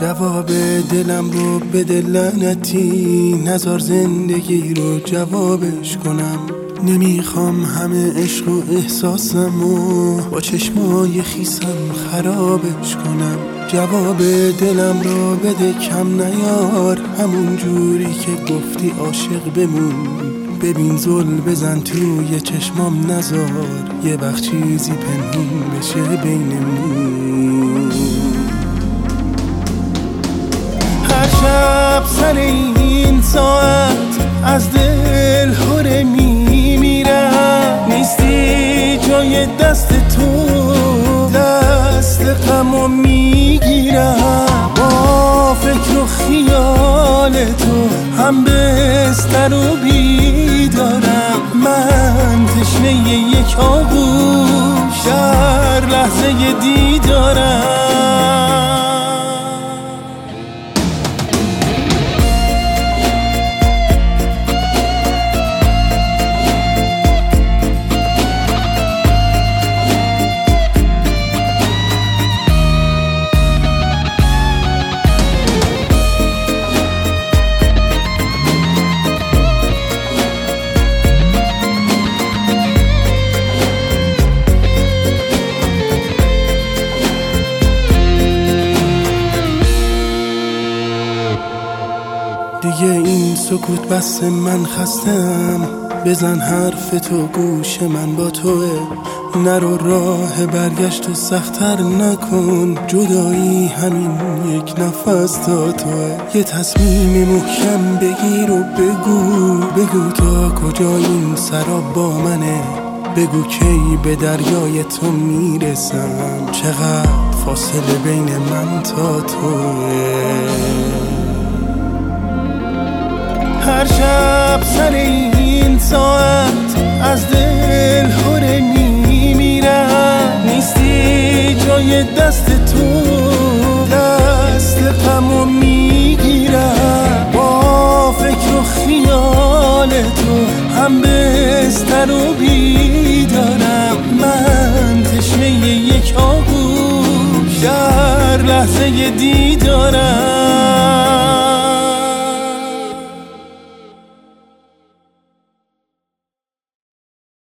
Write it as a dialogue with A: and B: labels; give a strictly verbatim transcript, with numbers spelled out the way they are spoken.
A: جواب دلم رو بده لعنتی، نذار زندگی رو جوابش کنم. نمیخوام همه عشق و احساسمو با چشمای خیسم خرابش کنم. جواب دلم رو بده کم نیار، همون جوری که گفتی عاشق بمون. ببین زل بزن توی چشمام نذار، یه وقت چیزی پنهون بشه بینمون. هر شب سر این ساعت از دل هره میمیرم، نیستی جای دست تو، دست غمو میگیرم. با فکر و خیال تو هم بستر و بیدارم، من تشنه یک آغوش در لحظه دیدارم. دیگه این سکوت بس، من خستم. بزن حرف تو گوش من با توه، نرو راه برگشت و سخت‌تر نکن. جدایی همین یک نفس تا توه. یه تصمیم محکم بگیر و بگو، بگو تا کجا این سراب با منه. بگو کی به دریای تو میرسم، چقدر فاصله بین من تا توه. هر شب سر این ساعت از دل هره میمیرم، نیستی جای دست تو، دست غمو میگیرم. با فکر و خیال تو هم بستر و بیدارم، من تشنه یک آغوش در لحظه دیدارم.